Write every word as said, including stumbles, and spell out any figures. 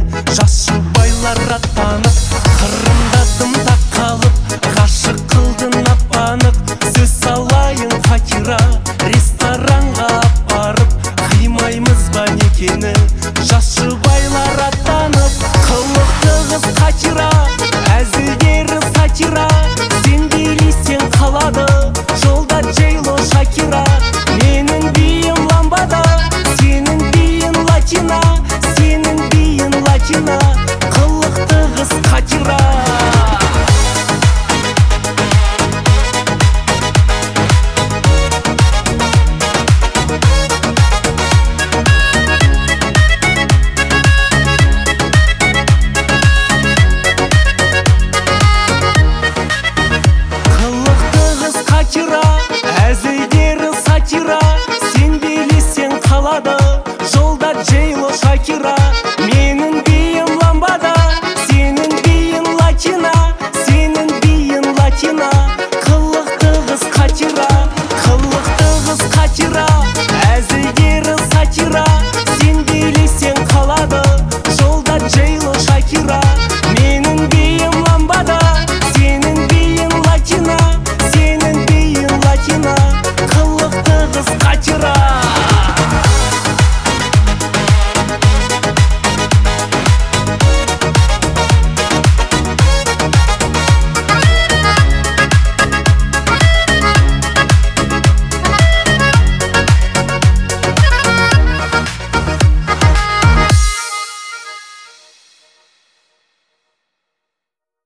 жас жұбайлар аттанып, қырындадым тақалып, ғашық қылдың ап-анық. Сөз салайын Фатира, ресторанға апарып, қимаймыз ба некені, жас жұбайлар аттанып. Қылықты қыз Қатира, әзілдері сатира, сен билесең қалады жолда Джейло Шакира. Менің биім ламбада, сенің биін латина, сенің биін латина, қылықты қыз Қатира. Әзілдері сатира, сен билесең қалады жолда Джейло Шакира. Менің биім ламбада, сенің биін латина, сенің биін латина, қылықты қыз Қатира. Қылықты қыз Қатира, әзілдері сатира, сен билесең қалады жолда Джейло Шакира.